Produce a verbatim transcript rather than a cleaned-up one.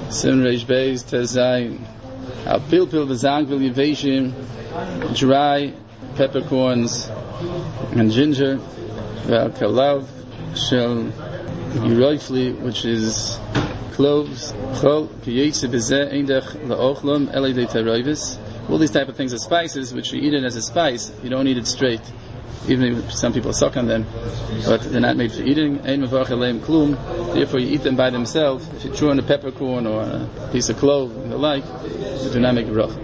Sim Reish Beis Tezayin. Al Pilpil V'Zang V'Yiveshim, dry peppercorns and ginger. Al Kalav Shel Yiroifli, which is cloves. Chol Kiyetze B'Zeh Eindech La'ochlom Elei De Teroivis. All these type of things are spices, which you eat it as a spice. You don't eat it straight. Even if some people suck on them, but they're not made for eating. Ein mevarach aleim klum. Therefore, you eat them by themselves. If you chew on a peppercorn or a piece of clove and the like, you do not make a bracha.